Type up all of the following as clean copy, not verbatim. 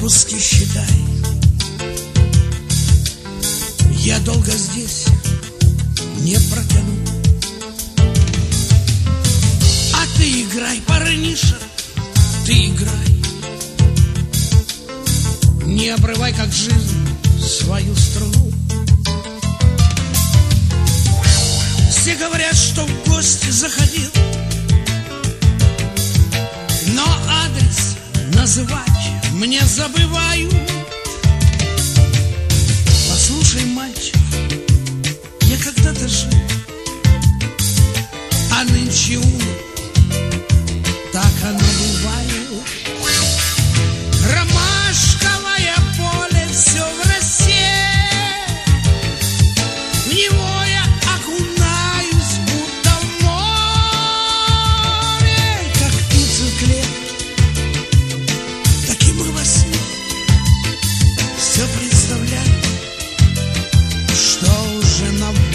отпуске, считай. Я долго здесь не протяну. А ты играй, парниша, ты играй. Не обрывай, как жизнь, свою струну. Все говорят, что в гости заходил, но адрес называть мне забываю. Послушай, мальчик, я когда-то жил, а нынче умер. Так оно бывает. Ромашковое поле все в росе, в него я окунаюсь, будто в море. Как птицы в клетке, так и мы во сне. Все представляем, что уже на воле.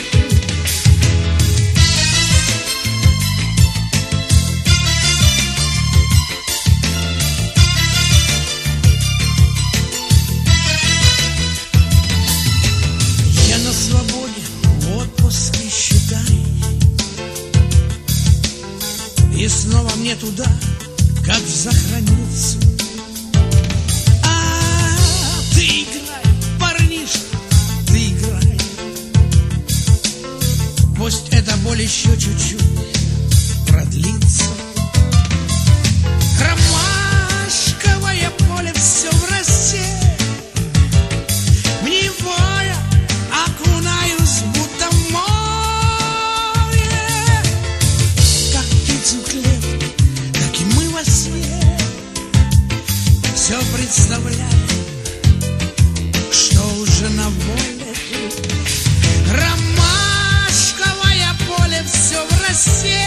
Я на свободе, в отпуске, считай. И снова мне туда, как за границу. Ты играй, парниша, ты играй. Пусть эта боль еще чуть-чуть продлится. Ромашковое поле все в росе, в него я окунаюсь, будто в море. Как птицы в клетке, так и мы во сне. Все представляем, что уже на воле. Ромашковое поле все в росе,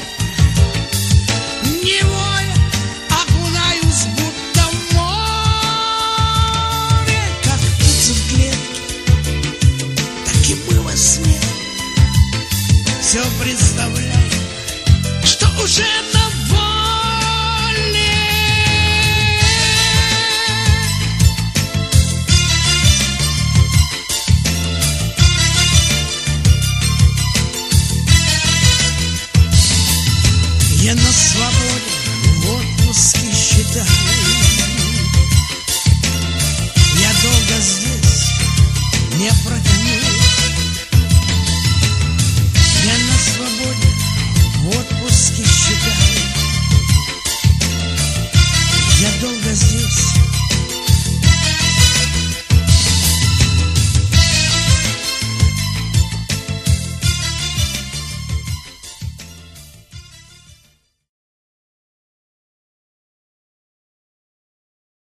в него я окунаюсь, будто в море. Как птицы в клетке, так и мы во сне. Все представляем, что уже на воле. Я на свободе, в отпуске, считай.